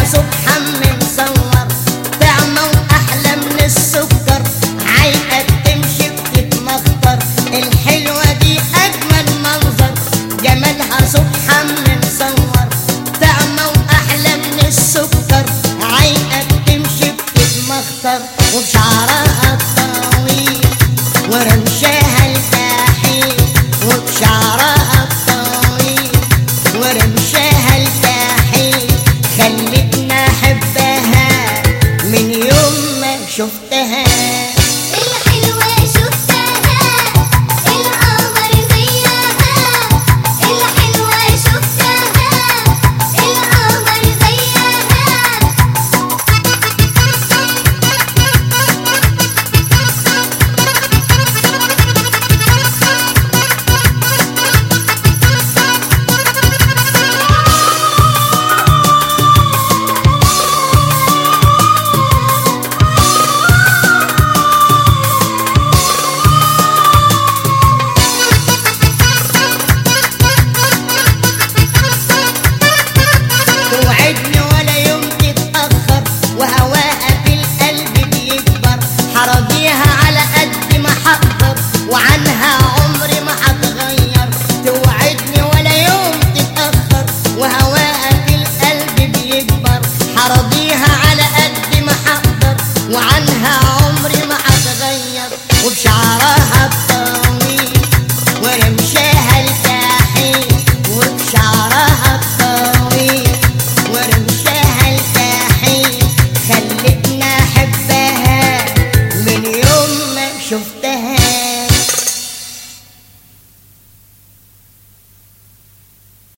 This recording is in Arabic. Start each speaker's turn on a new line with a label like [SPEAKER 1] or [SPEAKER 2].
[SPEAKER 1] جمالها سبحان من صور، طعمة وأحلى من السكر، عايقة تمشي بتتمخطر، الحلوة دي أجمل منظر. جمالها سبحان من صور، طعمة وأحلى من السكر، عايقة تمشي بتتمخطر، وبشعرها الطويل ورمشها الكحيل، وبشعرها الطويل ورمشها الكحيل، خلتني أحبها من يوم ما شفتها.
[SPEAKER 2] الحلوة شفتها القمر زيها، الحلوة شفتها القمر زيها.
[SPEAKER 1] توعدني ولا يوم تتأخر، وهواها في القلب بيكبر، حراضيها على قد ما حقدر، وعنها عمري ما هتغير. توعدني ولا يوم تتأخر، وهواها في القلب بيكبر، حراضيها على قد ما حقدر، وعنها عمري ما هتغير. وبشعرها الطويل ورمشها الكحيل، وبشعرها الطويل ورمشها الكحيل، خلتني أحبها من يوم ما شفتها.